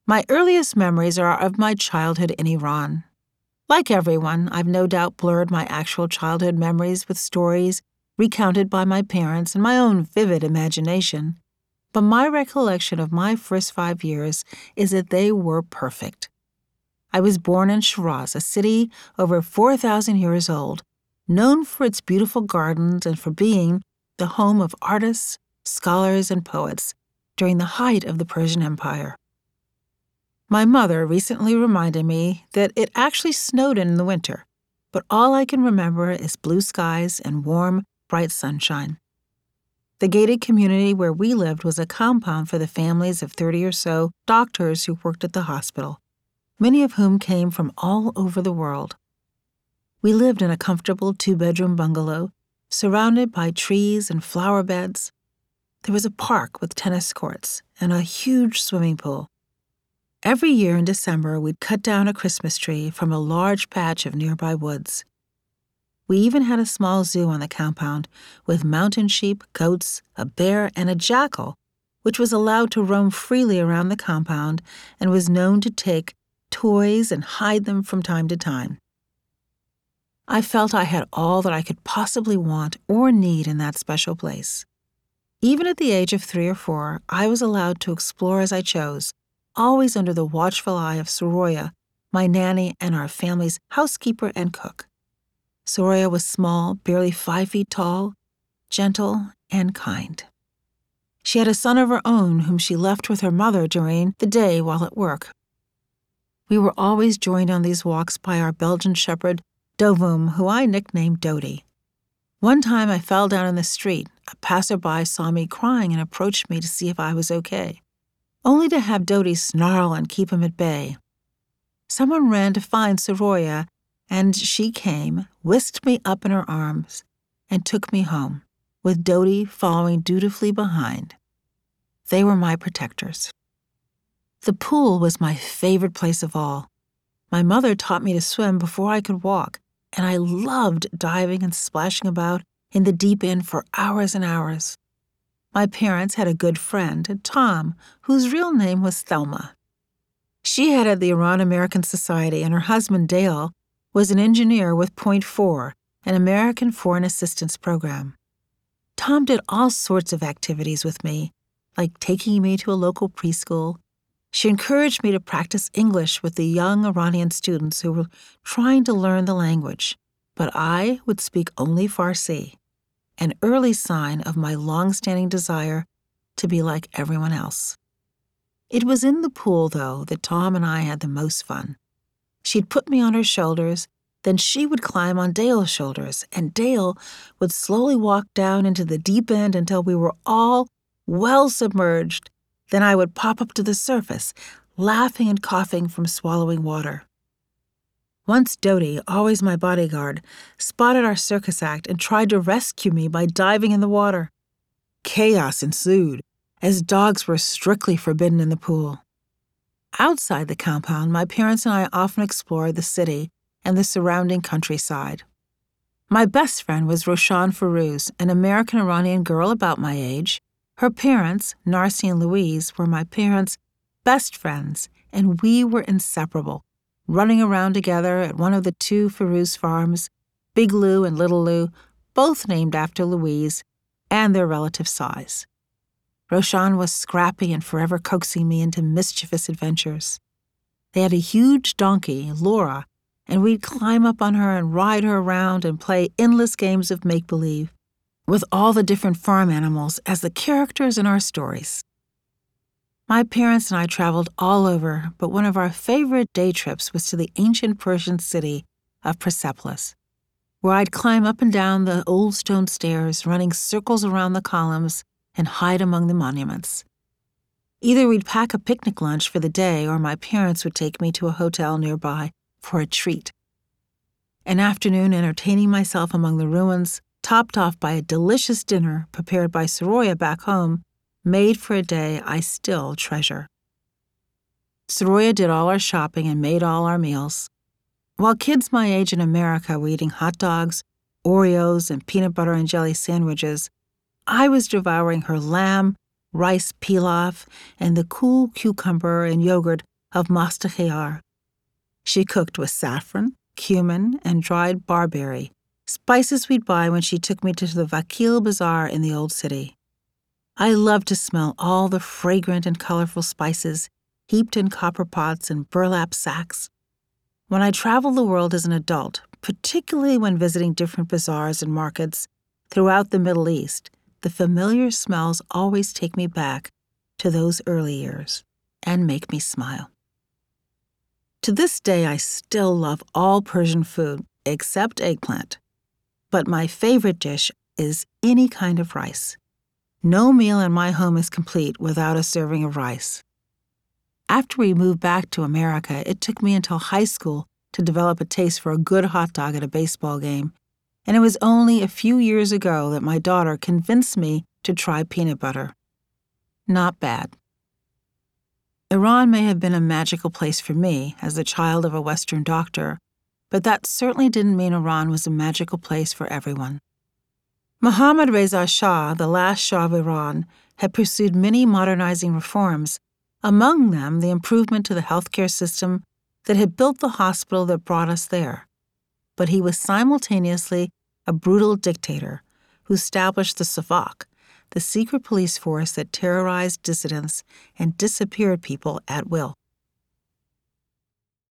My earliest memories are of my childhood in Iran. Like everyone, I've no doubt blurred my actual childhood memories with stories recounted by my parents and my own vivid imagination. But my recollection of my first 5 years is that they were perfect. I was born in Shiraz, a city over 4,000 years old, known for its beautiful gardens and for being the home of artists, scholars, and poets during the height of the Persian Empire. My mother recently reminded me that it actually snowed in the winter, but all I can remember is blue skies and warm, bright sunshine. The gated community where we lived was a compound for the families of 30 or so doctors who worked at the hospital, many of whom came from all over the world. We lived in a comfortable 2-bedroom bungalow, surrounded by trees and flower beds. There was a park with tennis courts and a huge swimming pool. Every year in December, we'd cut down a Christmas tree from a large patch of nearby woods. We even had a small zoo on the compound with mountain sheep, goats, a bear, and a jackal, which was allowed to roam freely around the compound and was known to take toys and hide them from time to time. I felt I had all that I could possibly want or need in that special place. Even at the age of 3 or 4, I was allowed to explore as I chose, always under the watchful eye of Soroya, my nanny and our family's housekeeper and cook. Soroya was small, barely 5 feet tall, gentle, and kind. She had a son of her own whom she left with her mother during the day while at work. We were always joined on these walks by our Belgian shepherd, Dovum, who I nicknamed Dodie. One time I fell down in the street. A passerby saw me crying and approached me to see if I was okay, only to have Dodie snarl and keep him at bay. Someone ran to find Soroya, and she came, whisked me up in her arms, and took me home, with Dodie following dutifully behind. They were my protectors. The pool was my favorite place of all. My mother taught me to swim before I could walk, and I loved diving and splashing about in the deep end for hours and hours. My parents had a good friend, Tom, whose real name was Thelma. She headed the Iran-American Society, and her husband, Dale, was an engineer with Point 4, an American Foreign Assistance Program. Tom did all sorts of activities with me, like taking me to a local preschool. She encouraged me to practice English with the young Iranian students who were trying to learn the language, but I would speak only Farsi, an early sign of my long-standing desire to be like everyone else. It was in the pool, though, that Tom and I had the most fun. She'd put me on her shoulders, then she would climb on Dale's shoulders, and Dale would slowly walk down into the deep end until we were all well submerged. Then I would pop up to the surface, laughing and coughing from swallowing water. Once Dodie, always my bodyguard, spotted our circus act and tried to rescue me by diving in the water. Chaos ensued, as dogs were strictly forbidden in the pool. Outside the compound, my parents and I often explored the city and the surrounding countryside. My best friend was Roshan Farouz, an American-Iranian girl about my age. Her parents, Narcy and Louise, were my parents' best friends, and we were inseparable, running around together at one of the 2 Farouz farms, Big Lou and Little Lou, both named after Louise, and their relative size. Roshan was scrappy and forever coaxing me into mischievous adventures. They had a huge donkey, Laura, and we'd climb up on her and ride her around and play endless games of make-believe, with all the different farm animals as the characters in our stories. My parents and I traveled all over, but one of our favorite day trips was to the ancient Persian city of Persepolis, where I'd climb up and down the old stone stairs, running circles around the columns, and hide among the monuments. Either we'd pack a picnic lunch for the day, or my parents would take me to a hotel nearby for a treat. An afternoon entertaining myself among the ruins, topped off by a delicious dinner prepared by Soroya back home, made for a day I still treasure. Soroya did all our shopping and made all our meals. While kids my age in America were eating hot dogs, Oreos, and peanut butter and jelly sandwiches, I was devouring her lamb, rice pilaf, and the cool cucumber and yogurt of masta khayar. She cooked with saffron, cumin, and dried barberry, spices we'd buy when she took me to the Vakil Bazaar in the old city. I loved to smell all the fragrant and colorful spices heaped in copper pots and burlap sacks. When I traveled the world as an adult, particularly when visiting different bazaars and markets throughout the Middle East, the familiar smells always take me back to those early years and make me smile. To this day, I still love all Persian food except eggplant, but my favorite dish is any kind of rice. No meal in my home is complete without a serving of rice. After we moved back to America, it took me until high school to develop a taste for a good hot dog at a baseball game, and it was only a few years ago that my daughter convinced me to try peanut butter. Not bad. Iran may have been a magical place for me as the child of a Western doctor, but that certainly didn't mean Iran was a magical place for everyone. Mohammad Reza Shah, the last Shah of Iran, had pursued many modernizing reforms, among them the improvement to the healthcare system that had built the hospital that brought us there. But he was simultaneously a brutal dictator who established the Savak, the secret police force that terrorized dissidents and disappeared people at will.